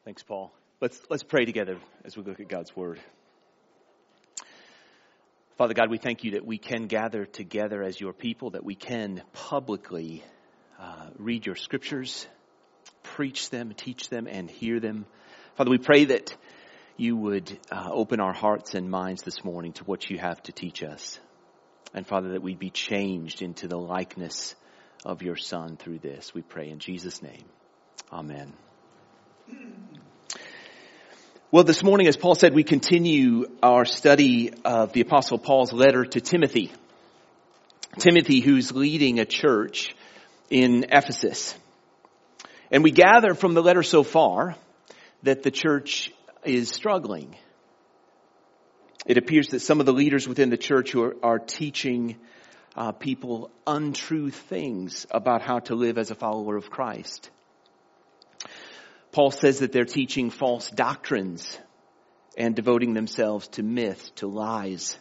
Thanks, Paul. Let's pray together as we look at God's Word. Father God, we thank you that we can gather together as your people, that we can publicly read your scriptures, preach them, teach them, and hear them. Father, we pray that you would open our hearts and minds this morning to what you have to teach us. And Father, that we'd be changed into the likeness of your Son through this. We pray in Jesus' name. Amen. Well, this morning, as Paul said, we continue our study of the Apostle Paul's letter to Timothy. Timothy, who's leading a church in Ephesus. And we gather from the letter so far that the church is struggling. It appears that some of the leaders within the church who are teaching people untrue things about how to live as a follower of Christ. Paul says that they're teaching false doctrines and devoting themselves to myths, to lies.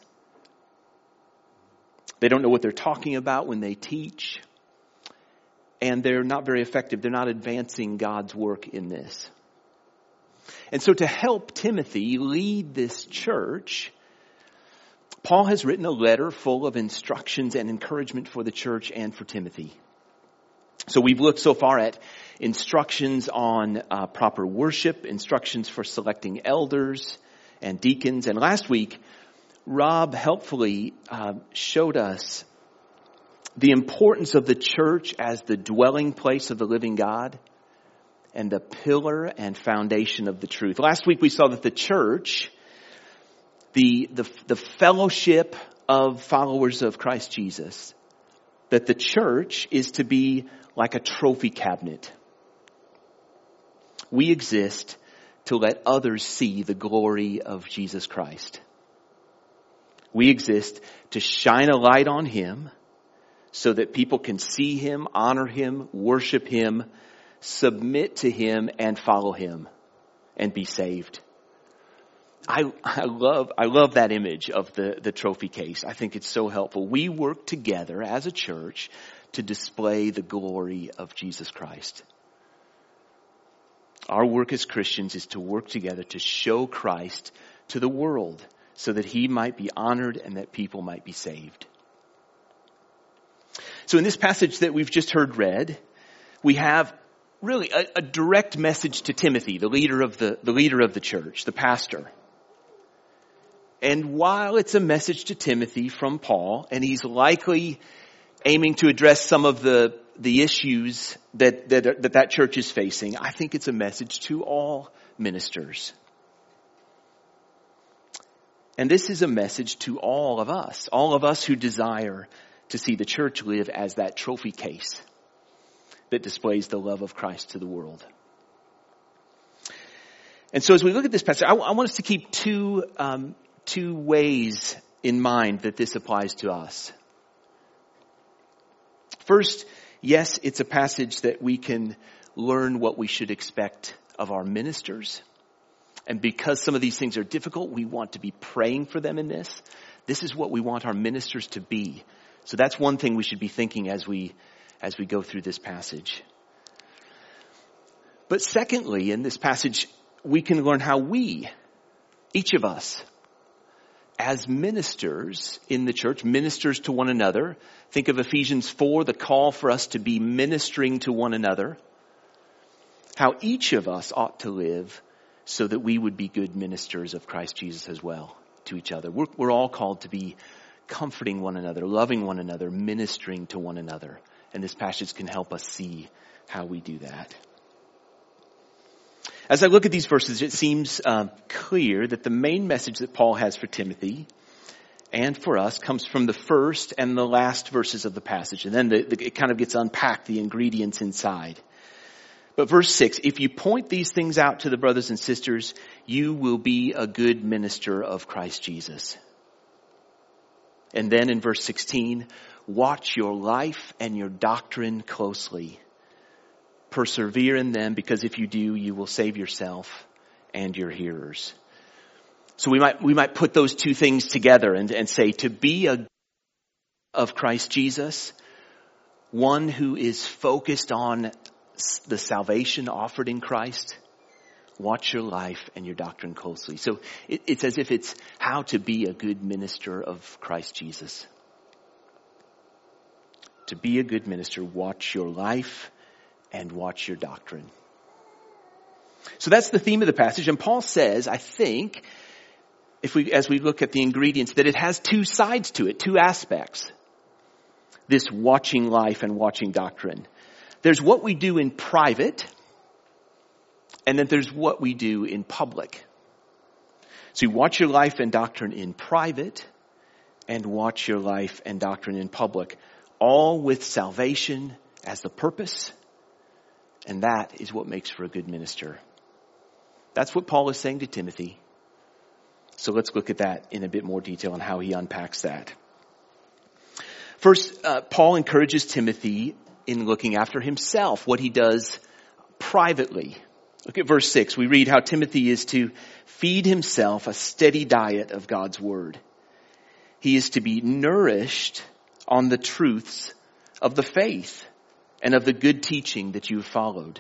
They don't know what they're talking about when they teach. And they're not very effective. They're not advancing God's work in this. And so to help Timothy lead this church, Paul has written a letter full of instructions and encouragement for the church and for Timothy. So we've looked so far at instructions on proper worship, instructions for selecting elders and deacons. And last week, Rob helpfully showed us the importance of the church as the dwelling place of the living God and the pillar and foundation of the truth. Last week we saw that the church, the fellowship of followers of Christ Jesus, that the church is to be like a trophy cabinet. We exist to let others see the glory of Jesus Christ. We exist to shine a light on Him so that people can see Him, honor Him, worship Him, submit to Him, and follow Him and be saved. I love that image of the trophy case. I think it's so helpful. We work together as a church to display the glory of Jesus Christ. Our work as Christians is to work together to show Christ to the world so that He might be honored and that people might be saved. So in this passage that we've just heard read, we have really a direct message to Timothy, the leader of the church, the pastor. And while it's a message to Timothy from Paul, and he's likely aiming to address some of the issues that church is facing, I think it's a message to all ministers. And this is a message to all of us who desire to see the church live as that trophy case that displays the love of Christ to the world. And so as we look at this passage, I want us to keep two ways in mind that this applies to us. First, yes, it's a passage that we can learn what we should expect of our ministers. And because some of these things are difficult, we want to be praying for them in this. This is what we want our ministers to be. So that's one thing we should be thinking as we go through this passage. But secondly, in this passage, we can learn how we, each of us, as ministers in the church, ministers to one another. Think of Ephesians 4, the call for us to be ministering to one another. How each of us ought to live so that we would be good ministers of Christ Jesus as well to each other. We're all called to be comforting one another, loving one another, ministering to one another. And this passage can help us see how we do that. As I look at these verses, it seems clear that the main message that Paul has for Timothy and for us comes from the first and the last verses of the passage. And then it kind of gets unpacked, the ingredients inside. But verse 6, if you point these things out to the brothers and sisters, you will be a good minister of Christ Jesus. And then in verse 16, watch your life and your doctrine closely. Persevere in them, because if you do, you will save yourself and your hearers. So we might put those two things together and say, to be of Christ Jesus, one who is focused on the salvation offered in Christ, Watch your life and your doctrine closely. So it's as if it's how to be a good minister of Christ Jesus. To be a good minister, watch your life and watch your doctrine. So that's the theme of the passage. And Paul says, I think, as we look at the ingredients, that it has two sides to it, two aspects. This watching life and watching doctrine. There's what we do in private, and then there's what we do in public. So you watch your life and doctrine in private, and watch your life and doctrine in public, all with salvation as the purpose, and that is what makes for a good minister. That's what Paul is saying to Timothy. So let's look at that in a bit more detail and how he unpacks that. First, Paul encourages Timothy in looking after himself, what he does privately. Look at verse 6. We read how Timothy is to feed himself a steady diet of God's word. He is to be nourished on the truths of the faith and of the good teaching that you have followed.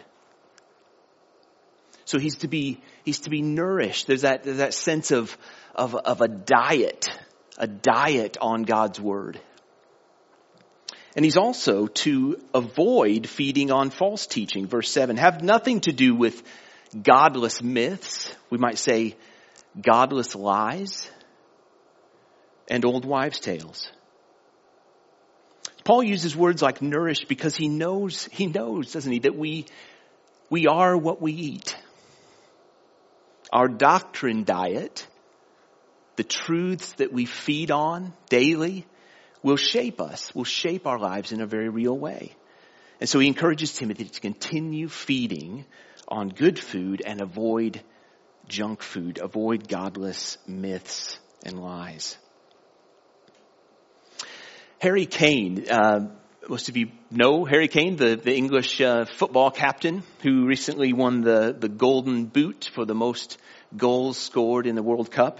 So he's to be nourished. There's that sense of a diet on God's word. And he's also to avoid feeding on false teaching. Verse 7, have nothing to do with godless myths. We might say godless lies and old wives' tales. Paul uses words like nourish because he knows, doesn't he, that we are what we eat. Our doctrine diet, the truths that we feed on daily, will shape us, will shape our lives in a very real way. And so he encourages Timothy to continue feeding on good food and avoid junk food, avoid godless myths and lies. Harry Kane, most of you know Harry Kane, the English football captain who recently won the Golden Boot for the most goals scored in the World Cup.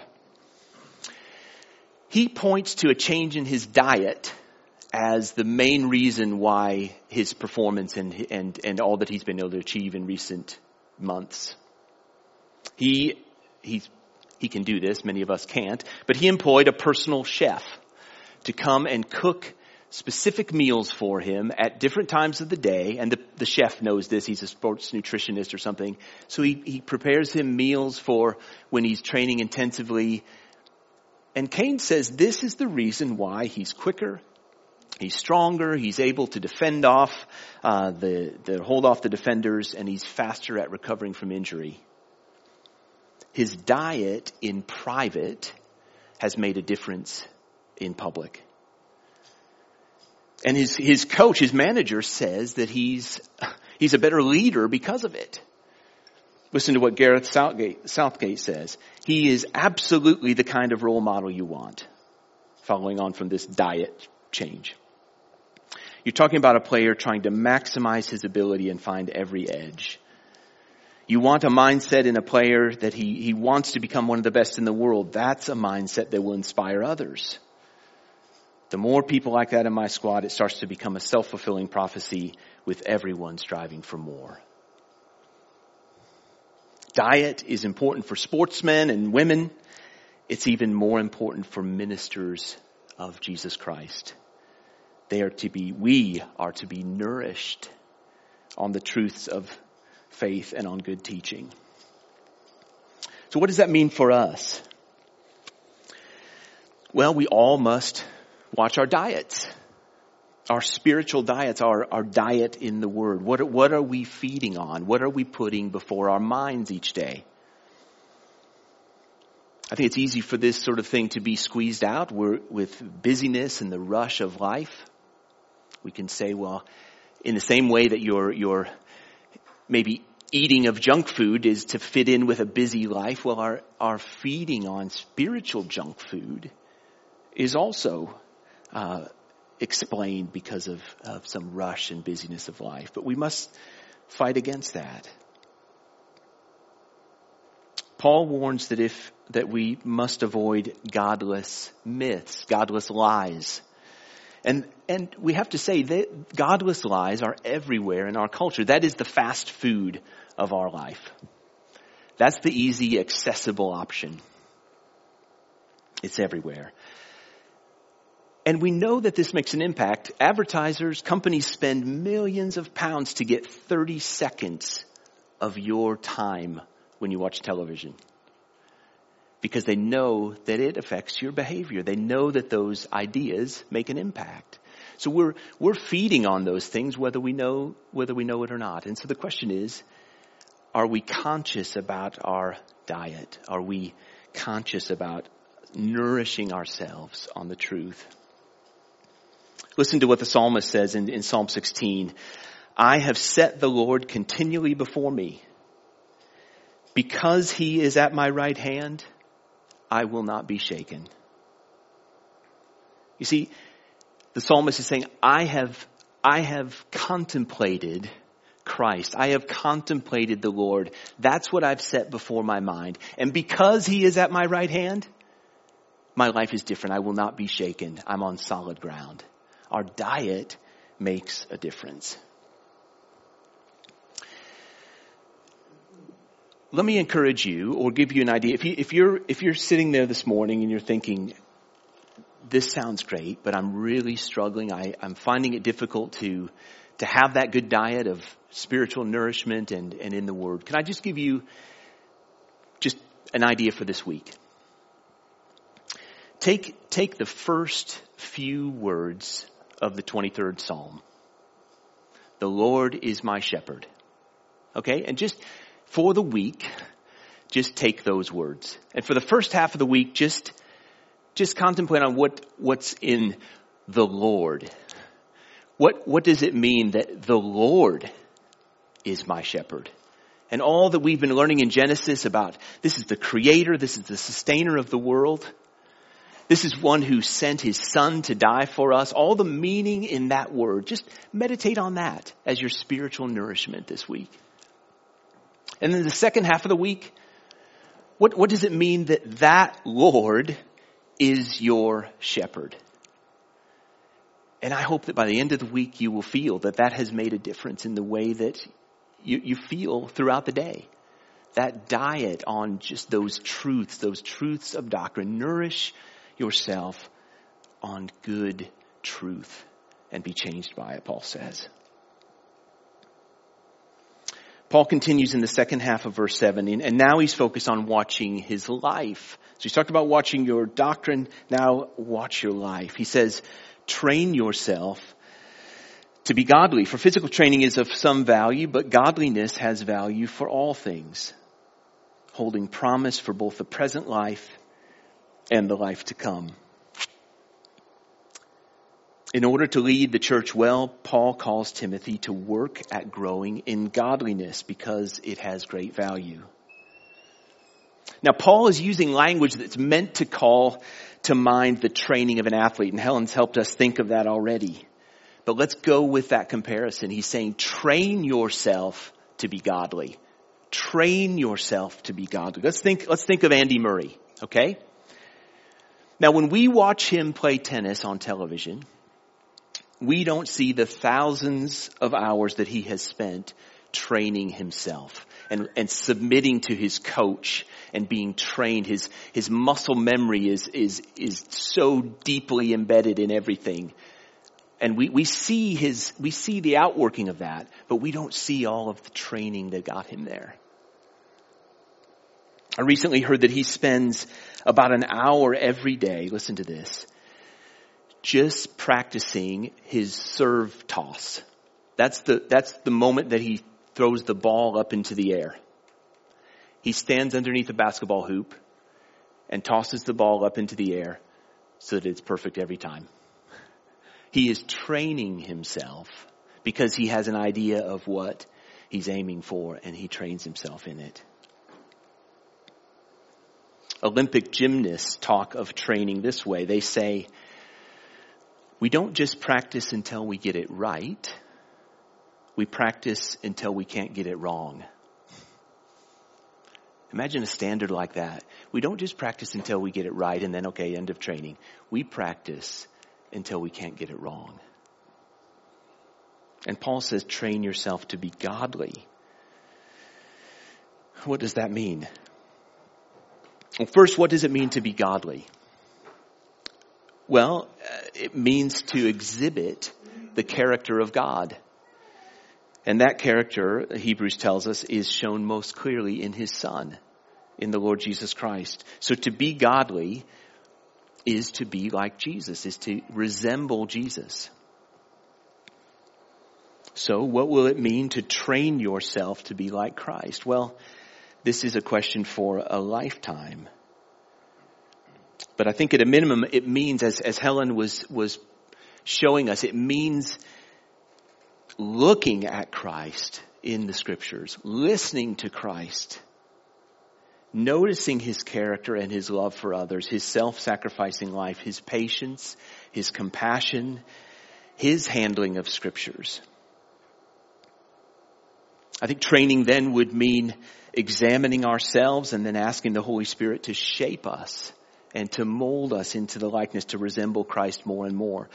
He points to a change in his diet as the main reason why his performance and all that he's been able to achieve in recent months. He can do this, many of us can't, but he employed a personal chef to come and cook specific meals for him at different times of the day. And the chef knows this. He's a sports nutritionist or something. So he prepares him meals for when he's training intensively. And Kane says this is the reason why he's quicker, he's stronger, he's able to defend off, hold off the defenders, and he's faster at recovering from injury. His diet in private has made a difference in public. And his coach, his manager says that he's a better leader because of it. Listen to what Gareth Southgate says. He is absolutely the kind of role model you want, following on from this diet change. You're talking about a player trying to maximize his ability and find every edge. You want a mindset in a player that he wants to become one of the best in the world. That's a mindset that will inspire others. The more people like that in my squad, it starts to become a self-fulfilling prophecy with everyone striving for more. Diet is important for sportsmen and women. It's even more important for ministers of Jesus Christ. We are to be nourished on the truths of faith and on good teaching. So what does that mean for us? Well, we all must watch our diets, our spiritual diets, our diet in the Word. What are we feeding on? What are we putting before our minds each day? I think it's easy for this sort of thing to be squeezed out. With busyness and the rush of life, we can say, well, in the same way that your maybe eating of junk food is to fit in with a busy life, well, our feeding on spiritual junk food is also explained because of some rush and busyness of life. But we must fight against that. Paul warns that we must avoid godless myths, godless lies. And we have to say that godless lies are everywhere in our culture. That is the fast food of our life. That's the easy, accessible option. It's everywhere. And we know that this makes an impact. Advertisers, companies spend millions of pounds to get 30 seconds of your time when you watch television, because they know that it affects your behavior. They know that those ideas make an impact. So we're feeding on those things whether we know it or not. And so the question is, are we conscious about our diet? Are we conscious about nourishing ourselves on the truth? Listen to what the psalmist says in Psalm 16. I have set the Lord continually before me. Because he is at my right hand, I will not be shaken. You see, the psalmist is saying, I have contemplated Christ. I have contemplated the Lord. That's what I've set before my mind. And because he is at my right hand, my life is different. I will not be shaken. I'm on solid ground. Our diet makes a difference. Let me encourage you or give you an idea. If you're sitting there this morning and you're thinking, this sounds great, but I'm really struggling. I'm finding it difficult to have that good diet of spiritual nourishment and in the Word. Can I just give you just an idea for this week? Take the first few words of the 23rd Psalm. The Lord is my shepherd. Okay? And just for the week, just take those words. And for the first half of the week, just contemplate on what's in the Lord. What does it mean that the Lord is my shepherd? And all that we've been learning in Genesis about this is the creator, this is the sustainer of the world. This is one who sent his son to die for us. All the meaning in that word. Just meditate on that as your spiritual nourishment this week. And then the second half of the week, what does it mean that Lord is your shepherd? And I hope that by the end of the week you will feel that has made a difference in the way that you feel throughout the day. That diet on just those truths of doctrine. Nourish yourself on good truth and be changed by it, Paul says. Paul continues in the second half of verse 7, and now he's focused on watching his life. So he's talked about watching your doctrine, now watch your life. He says, train yourself to be godly. For physical training is of some value, but godliness has value for all things, holding promise for both the present life and the life to come. In order to lead the church well, Paul calls Timothy to work at growing in godliness because it has great value. Now, Paul is using language that's meant to call to mind the training of an athlete, and Helen's helped us think of that already. But let's go with that comparison. He's saying, train yourself to be godly. Train yourself to be godly. Let's think of Andy Murray, okay? Now, when we watch him play tennis on television, we don't see the thousands of hours that he has spent training himself and submitting to his coach and being trained. His muscle memory is so deeply embedded in everything. And we see the outworking of that, but we don't see all of the training that got him there. I recently heard that he spends about an hour every day, listen to this, just practicing his serve toss. That's the moment that he throws the ball up into the air. He stands underneath a basketball hoop and tosses the ball up into the air so that it's perfect every time. He is training himself because he has an idea of what he's aiming for, and he trains himself in it. Olympic gymnasts talk of training this way. They say, we don't just practice until we get it right. We practice until we can't get it wrong. Imagine a standard like that. We don't just practice until we get it right and then, okay, end of training. We practice until we can't get it wrong. And Paul says, train yourself to be godly. What does that mean? Well, first, what does it mean to be godly? Well, it means to exhibit the character of God. And that character, Hebrews tells us, is shown most clearly in his Son, in the Lord Jesus Christ. So to be godly is to be like Jesus, is to resemble Jesus. So what will it mean to train yourself to be like Christ? Well, this is a question for a lifetime. But I think at a minimum, it means, as Helen was showing us, it means looking at Christ in the Scriptures, listening to Christ, noticing his character and his love for others, his self-sacrificing life, his patience, his compassion, his handling of Scriptures. I think training then would mean examining ourselves and then asking the Holy Spirit to shape us and to mold us into the likeness to resemble Christ more and more.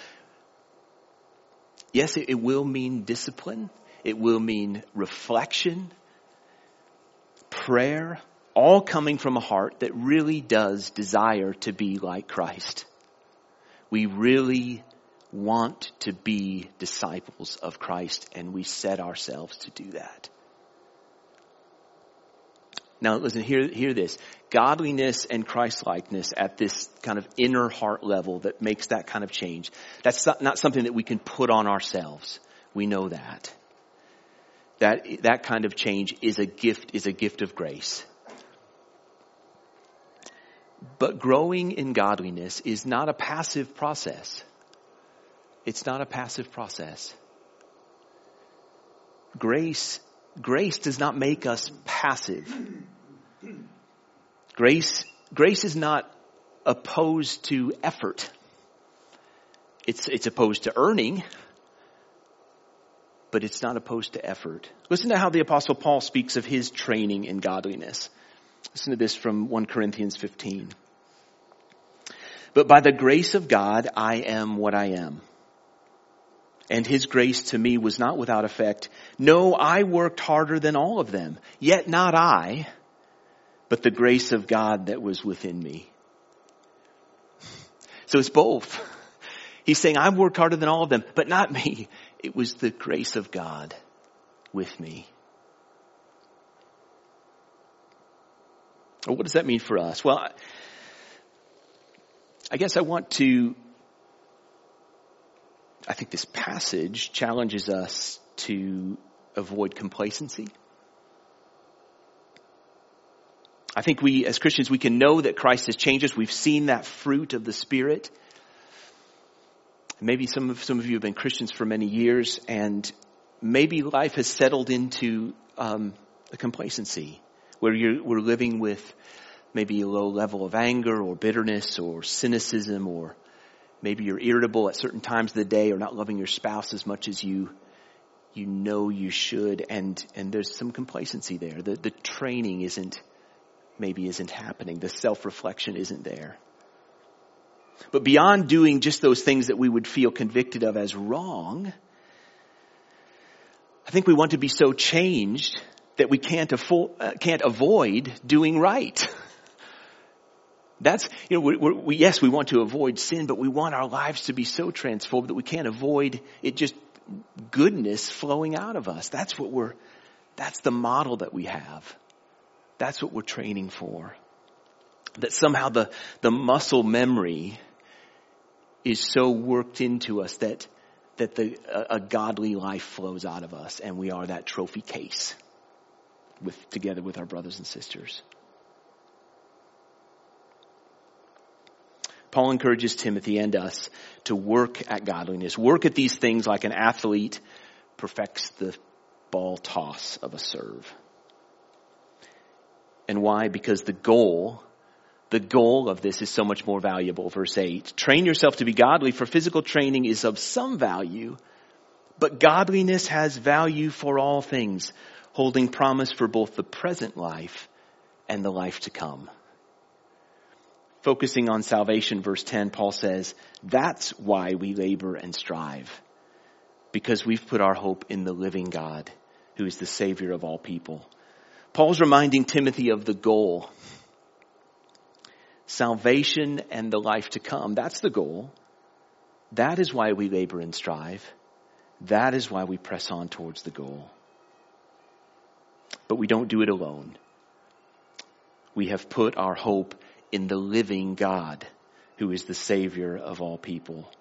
Yes, it will mean discipline. It will mean reflection, prayer, all coming from a heart that really does desire to be like Christ. We really want to be disciples of Christ, and we set ourselves to do that. Now listen, hear this. Godliness and Christ-likeness at this kind of inner heart level that makes that kind of change. That's not something that we can put on ourselves. We know that. That kind of change is a gift of grace. But growing in godliness is not a passive process. It's not a passive process. Grace does not make us passive. Grace is not opposed to effort. It's opposed to earning, but it's not opposed to effort. Listen to how the Apostle Paul speaks of his training in godliness. Listen to this from 1 Corinthians 15. But by the grace of God, I am what I am. And his grace to me was not without effect. No, I worked harder than all of them. Yet not I, but the grace of God that was within me. So it's both. He's saying, I've worked harder than all of them, but not me. It was the grace of God with me. Well, what does that mean for us? Well, I guess I think this passage challenges us to avoid complacency. I think we, as Christians, we can know that Christ has changed us. We've seen that fruit of the Spirit. Maybe some of you have been Christians for many years, and maybe life has settled into a complacency where we're living with maybe a low level of anger or bitterness or cynicism, or maybe you're irritable at certain times of the day or not loving your spouse as much as you know you should, and there's some complacency there. The training isn't happening. The self-reflection isn't there. But beyond doing just those things that we would feel convicted of as wrong, I think we want to be so changed that we can't avoid doing right. That's, yes, we want to avoid sin, but we want our lives to be so transformed that we can't avoid it, just goodness flowing out of us. That's the model that we have. That's what we're training for. That somehow the muscle memory is so worked into us that a godly life flows out of us, and we are that trophy case together with our brothers and sisters. Paul encourages Timothy and us to work at godliness. Work at these things like an athlete perfects the ball toss of a serve. And why? Because the goal of this is so much more valuable. Verse 8, train yourself to be godly, for physical training is of some value, but godliness has value for all things, holding promise for both the present life and the life to come. Focusing on salvation, verse 10, Paul says, that's why we labor and strive, because we've put our hope in the living God, who is the Savior of all people. Paul's reminding Timothy of the goal. Salvation and the life to come. That's the goal. That is why we labor and strive. That is why we press on towards the goal. But we don't do it alone. We have put our hope in the living God, who is the Savior of all people.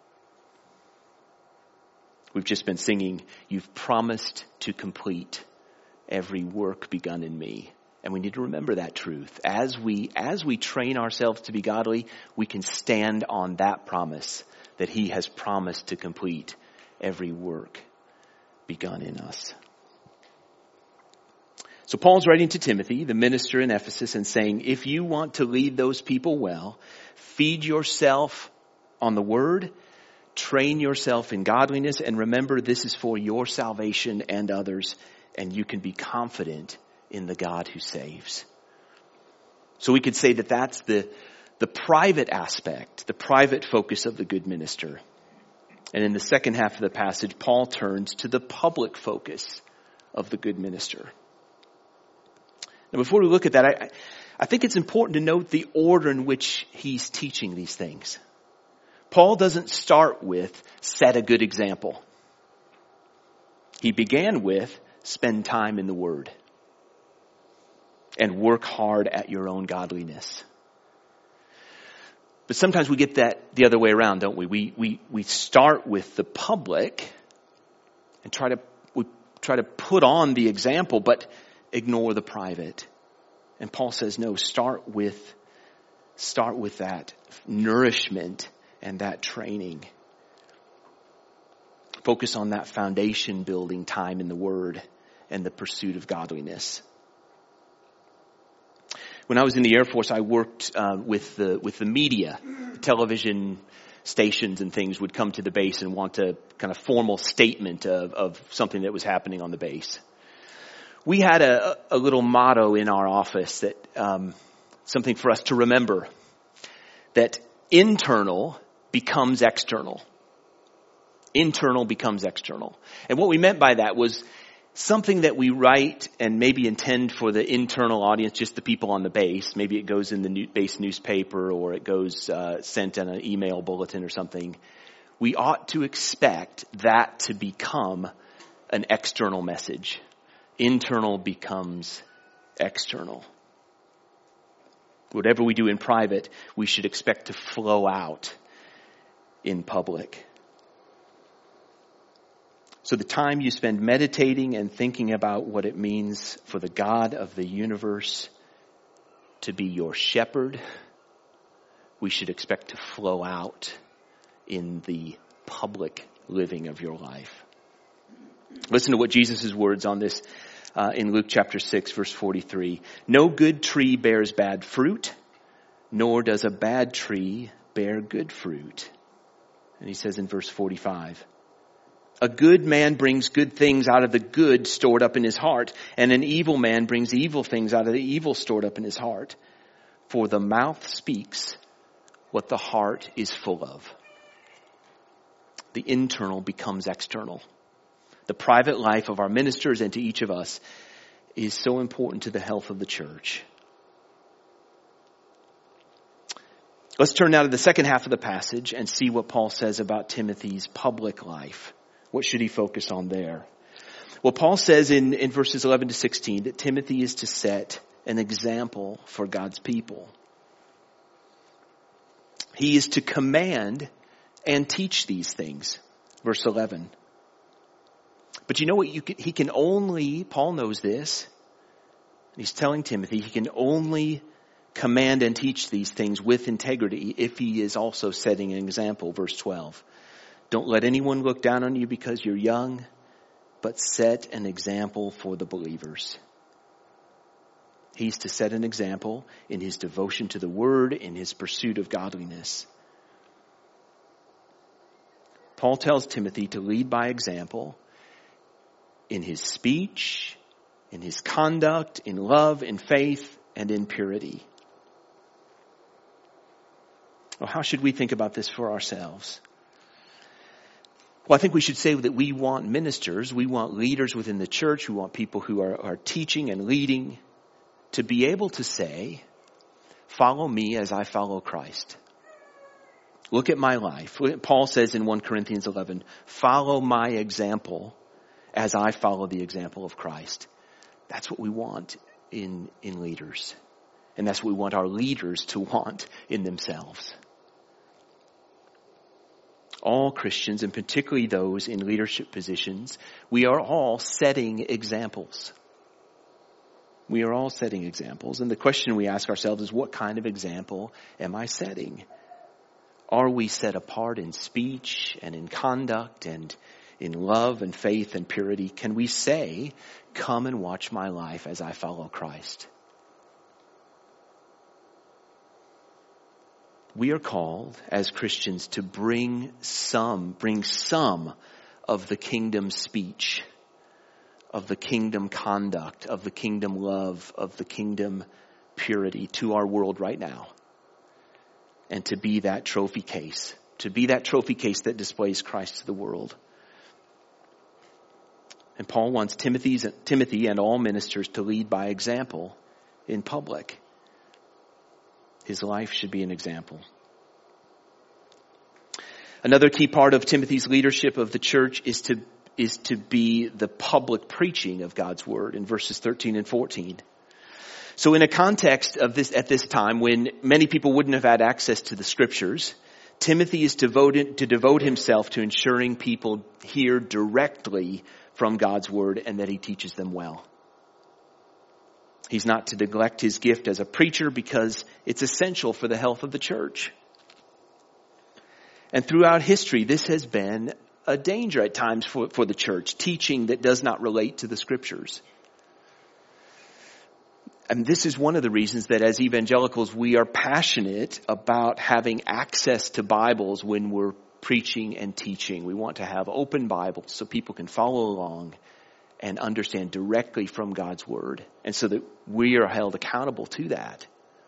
We've just been singing, "You've promised to complete every work begun in me." And we need to remember that truth. As we train ourselves to be godly, we can stand on that promise that he has promised to complete every work begun in us. So Paul's writing to Timothy, the minister in Ephesus, and saying, if you want to lead those people well, feed yourself on the word, train yourself in godliness, and remember this is for your salvation and others, and you can be confident in the God who saves. So we could say that that's the private aspect, the private focus of the good minister. And in the second half of the passage, Paul turns to the public focus of the good minister. Now, before we look at that, I think it's important to note the order in which he's teaching these things. Paul doesn't start with set a good example. He began with spend time in the Word and work hard at your own godliness. But sometimes we get that the other way around, don't we? We start with the public and try to put on the example, but ignore the private. And Paul says, no, start with that nourishment and that training. Focus on that foundation building time in the Word and the pursuit of godliness. When I was in the Air Force, I worked with the media. Television stations and things would come to the base and want a kind of formal statement of something that was happening on the base. We had a little motto in our office that something for us to remember, that internal becomes external. Internal becomes external. And what we meant by that was something that we write and maybe intend for the internal audience, just the people on the base. Maybe it goes in the base newspaper, or it goes sent in an email bulletin or something. We ought to expect that to become an external message. Internal becomes external. Whatever we do in private, we should expect to flow out in public. So the time you spend meditating and thinking about what it means for the God of the universe to be your shepherd, we should expect to flow out in the public living of your life. Listen to what Jesus' words on this in Luke chapter 6, verse 43. No good tree bears bad fruit, nor does a bad tree bear good fruit. And he says in verse 45, a good man brings good things out of the good stored up in his heart, and an evil man brings evil things out of the evil stored up in his heart. For the mouth speaks what the heart is full of. The internal becomes external. The private life of our ministers and to each of us is so important to the health of the church. Let's turn now to the second half of the passage and see what Paul says about Timothy's public life. What should he focus on there? Well, Paul says in verses 11 to 16 that Timothy is to set an example for God's people. He is to command and teach these things. Verse 11. But you know what? He can only, Paul knows this, he's telling Timothy, he can only command and teach these things with integrity if he is also setting an example. Verse 12. Don't let anyone look down on you because you're young, but set an example for the believers. He's to set an example in his devotion to the word, in his pursuit of godliness. Paul tells Timothy to lead by example in his speech, in his conduct, in love, in faith, and in purity. Well, how should we think about this for ourselves? Well, I think we should say that we want ministers, we want leaders within the church, we want people who are teaching and leading to be able to say, follow me as I follow Christ. Look at my life. Paul says in 1 Corinthians 11, follow my example as I follow the example of Christ. That's what we want in leaders. And that's what we want our leaders to want in themselves. All Christians, and particularly those in leadership positions, we are all setting examples. We are all setting examples. And the question we ask ourselves is, what kind of example am I setting? Are we set apart in speech and in conduct and in love and faith and purity? Can we say, come and watch my life as I follow Christ? We are called as Christians to bring some of the kingdom speech, of the kingdom conduct, of the kingdom love, of the kingdom purity to our world right now. And to be that trophy case, that displays Christ to the world. And Paul wants Timothy and all ministers to lead by example in public. His life should be an example. Another key part of Timothy's leadership of the church is to be the public preaching of God's word in verses 13 and 14. So in a context of this, at this time when many people wouldn't have had access to the scriptures, Timothy is to devote himself to ensuring people hear directly from God's word and that he teaches them well. He's not to neglect his gift as a preacher because it's essential for the health of the church. And throughout history, this has been a danger at times for the church, teaching that does not relate to the scriptures. And this is one of the reasons that as evangelicals, we are passionate about having access to Bibles when we're preaching and teaching. We want to have open Bibles so people can follow along and understand directly from God's word. And so that we are held accountable to that.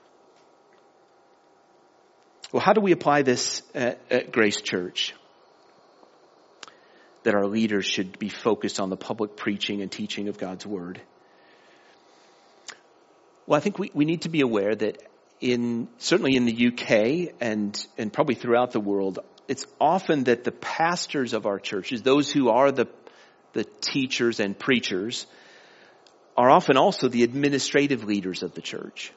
Well, how do we apply this at Grace Church? That our leaders should be focused on the public preaching and teaching of God's word. Well, I think we need to be aware that certainly in the UK and probably throughout the world, it's often that the pastors of our churches, those who are the teachers and preachers, are often also the administrative leaders of the church.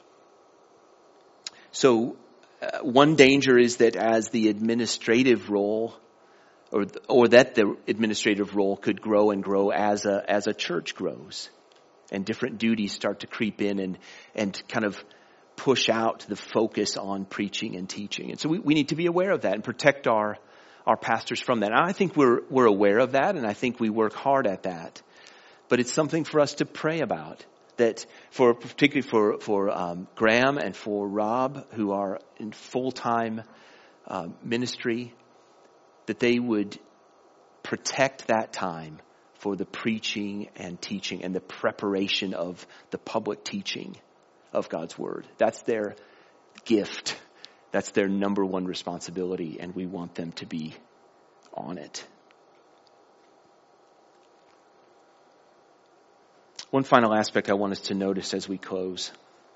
So one danger is that as the administrative role, or that the administrative role could grow and grow as a church grows. And different duties start to creep in and kind of push out the focus on preaching and teaching. And so we need to be aware of that and protect our pastors from that. And I think we're aware of that, and I think we work hard at that. But it's something for us to pray about. That particularly for Graham and for Rob, who are in full-time ministry, that they would protect that time for the preaching and teaching and the preparation of the public teaching of God's word. That's their gift. That's their number one responsibility, and we want them to be on it. One final aspect I want us to notice as we close.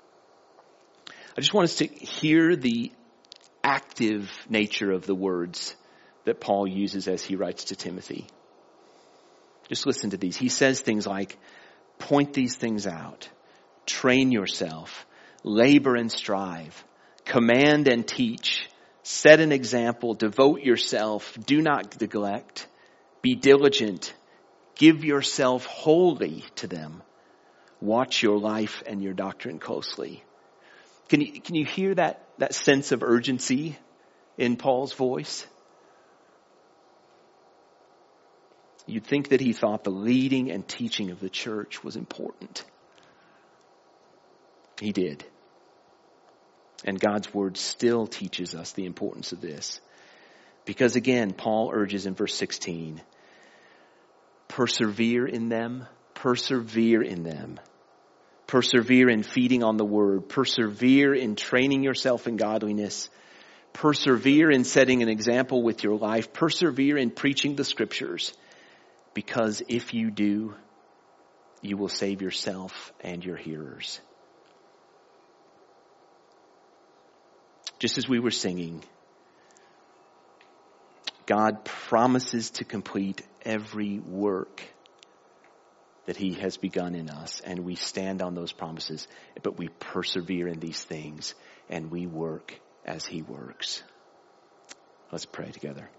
I just want us to hear the active nature of the words that Paul uses as he writes to Timothy. Just listen to these. He says things like, point these things out, train yourself, labor and strive, command and teach, set an example, devote yourself, do not neglect, be diligent, give yourself wholly to them, watch your life and your doctrine closely. Can you hear that sense of urgency in Paul's voice? You'd think that he thought the leading and teaching of the church was important. He did. And God's word still teaches us the importance of this. Because again, Paul urges in verse 16, persevere in them, persevere in them. Persevere in feeding on the word. Persevere in training yourself in godliness. Persevere in setting an example with your life. Persevere in preaching the scriptures. Because if you do, you will save yourself and your hearers. just as we were singing, God promises to complete every work that he has begun in us, and we stand on those promises, but we persevere in these things, and we work as he works. Let's pray together.